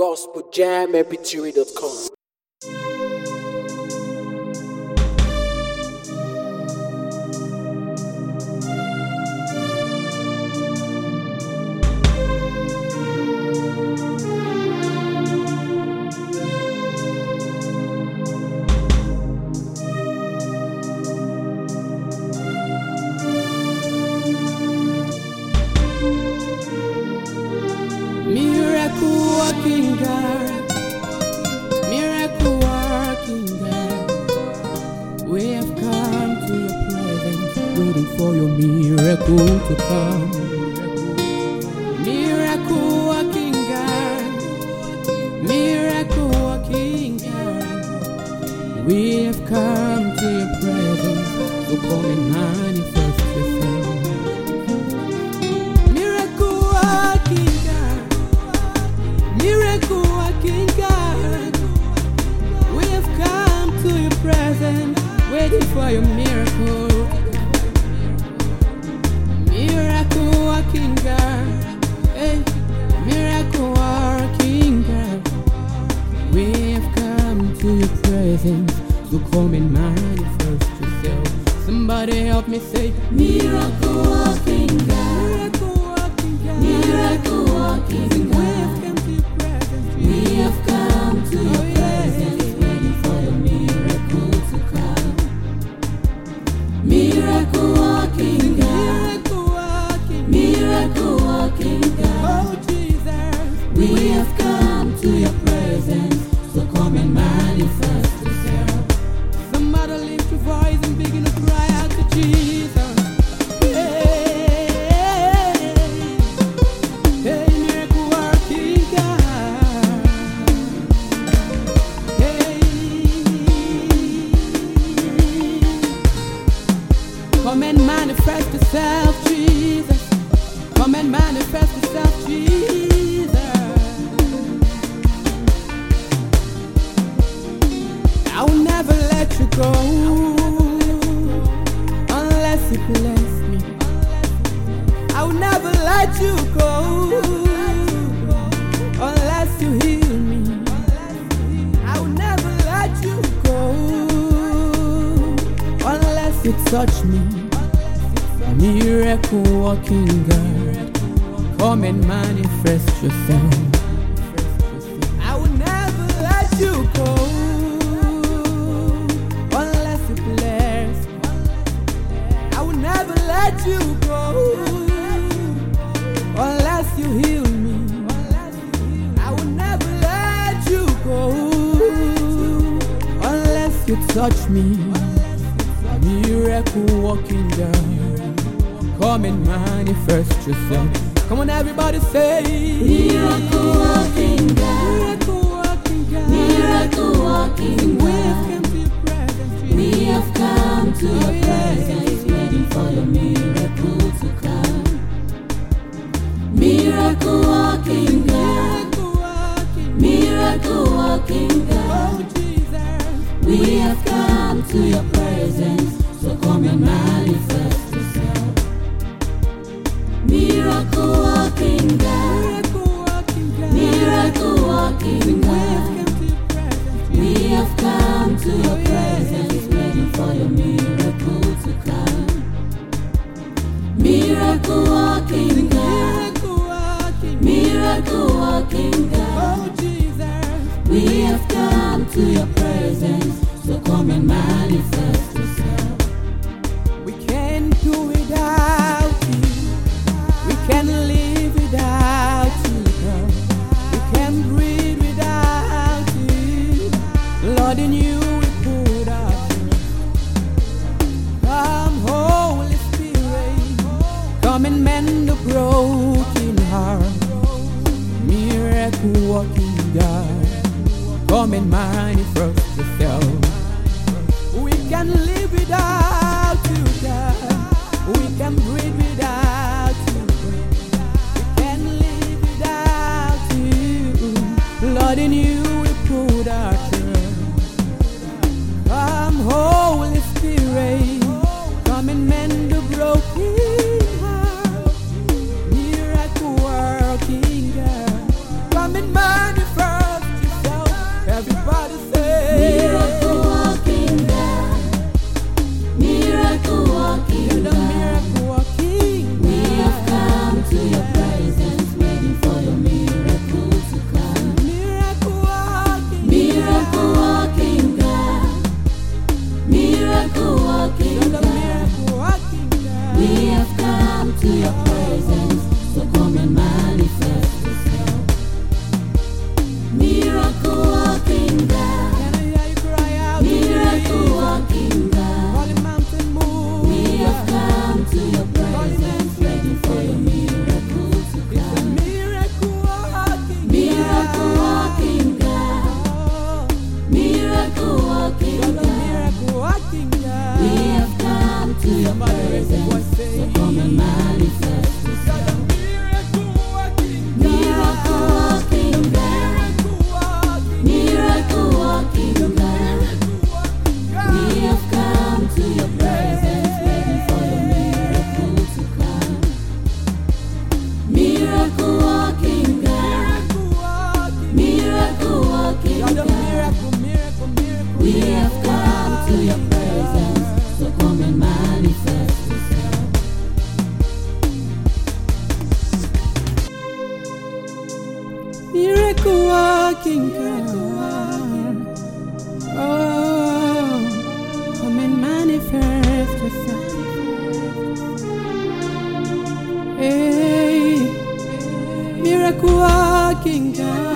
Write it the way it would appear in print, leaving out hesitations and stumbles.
gospeljammpg.com. Working God, miracle working God, we have come to your presence, waiting for your miracle to come. Miracle working God, miracle working God, we have come to your presence, to come and manifest yourself. Miracle working God, miracle working God, we have come to your presence, waiting for your miracle. Miracle working God, hey, miracle working God, we have come to your presence, to come and manifest yourself. Somebody help me say, miracle working God, miracle working God, miracle working God. We have come to your presence, waiting for your miracle to come. Miracle working God, miracle working God. Oh Jesus, we have come to your presence, so come and manifest yourself. Somebody lift your voice and begin to cry out to Jesus. Come and manifest yourself, Jesus. Come and manifest yourself, Jesus. I will never let you go unless you bless me. I will never let you go unless you heal me. I will never let you go unless you touch me. Miracle working God, come and manifest yourself. I will never let you go unless you bless. I will never let you go unless you heal me. I will never let you go unless you touch me. Miracle working God, come and manifest yourself. Come on, everybody say, miracle working God, miracle working God, miracle working God. We have come to your presence, waiting for your miracle to come. Miracle working God, miracle working God. Oh Jesus, we have come to your presence, so come and manifest yourself. Miracle working God, miracle working God. We have come to your presence, waiting for your miracle to come. Miracle working God, miracle working God. Oh Jesus, we have come to your presence, so come and manifest yourself. We can't do without you. We can't live without you, God. We can't breathe without you. Lord, in you we put our trust. Come, Holy Spirit, come and mend the broken heart. Miracle working God, come and manifest yourself. We can live without you, God. We can breathe without you. We can live without you. Lord, in you we put our trust. Come, Holy Spirit, come and mend the broken heart. Miracle working God, come and manifest miracle working God. Oh, come and manifest yourself. Hey, miracle working God.